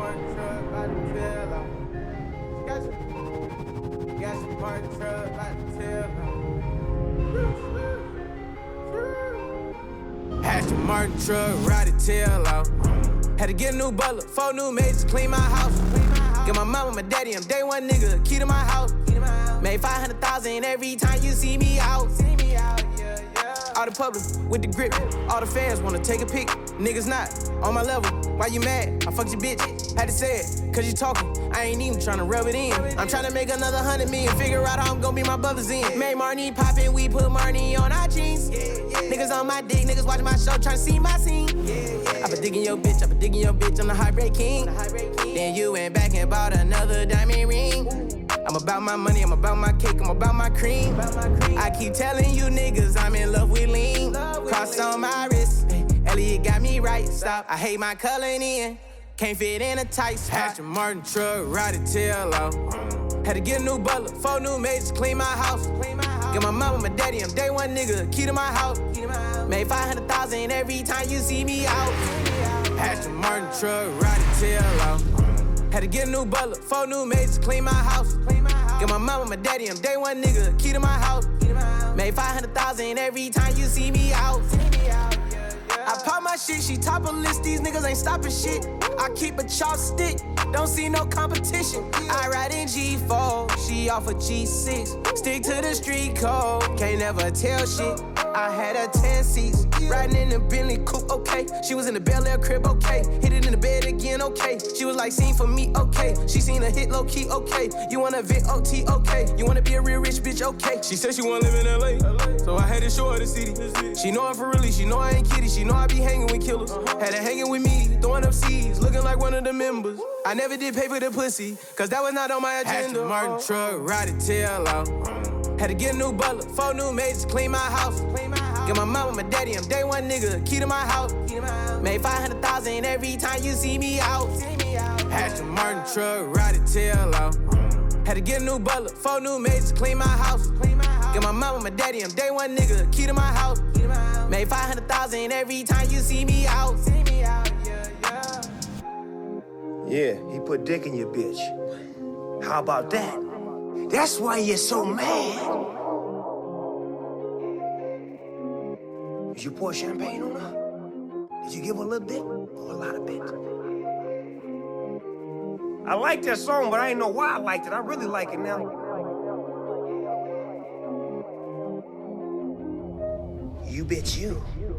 Martin truck, about to tell her. Got your Martin truck, about to tell her. Had your Martin truck, ride it tail out. Had to get a new butler, 4 new maids to clean my house. Get my mama, my daddy, I'm day one nigga, key to my house. Made 500,000 every time you see me out. All the public with the grip, all the fans wanna take a pic. Niggas not on my level, why you mad? I fucked your bitch, had to say it, cause you talking. I ain't even tryna rub it in. I'm tryna make another 100 million, figure out how I'm gon' be my brothers in. Made Marnie poppin', we put Marnie on our jeans. Niggas on my dick, niggas watching my show, tryna see my scene. I been digging your bitch, I'm the heartbreak king. Then you went back and bought another diamond ring. I'm about my money, I'm about my cake, I'm about my cream. I keep telling you niggas I'm in love with lean. Cross on my wrist, Elliot got me right, stop. I hate my coloring in, can't fit in a tight spot. Had your Martin truck, ride it tail out. Had to get a new butler, 4 new maids to clean my house. Get my mama, my daddy, I'm day one nigga, key to my house. Made 500,000 every time you see me out. Had your Martin truck, ride it tail out. Had to get a new butler, 4 new maids to clean my house. Get my mama, my daddy, I'm day one nigga, key to my house. Made 500,000 every time you see me out. I pop my shit, she top of list, these niggas ain't stopping shit. I keep a chopstick, don't see no competition. I ride in G4, she off a G6. Stick to the street code, can't never tell shit. I had her 10 seats, riding in the Bentley coupe, okay. She was in the Bel Air crib, okay. Hit it in the bed again, okay. She was like, seen for me, okay. She seen a hit low key, okay. You wanna Vic OT, okay. You wanna be a real rich bitch, okay. She said she wanna live in LA, so I had to show her the city. She know I'm for really, she know I ain't kidding. She know I be hanging with killers. Had her hanging with me, throwing up seeds, looking like one of the members. I never did pay for the pussy, cause that was not on my agenda. Had your Martin truck, ride it tail out. Had to get a new butler, 4 new maids to clean my house. Get my mama, my daddy, I'm day one nigga, key to my house. Made 500,000 every time you see me out. Had your Martin truck, ride it tail out. Had to get a new butler, 4 new maids to clean my house. Get my mama, my daddy, I'm day one nigga, key to my house. Made 500,000 every time you see me out. Yeah, he put dick in your bitch. How about that? That's why you're so mad. Did you pour champagne on her? Did you give her a little bit or a lot of bit? I like that song, but I didn't know why I liked it. I really like it now. You bitch you.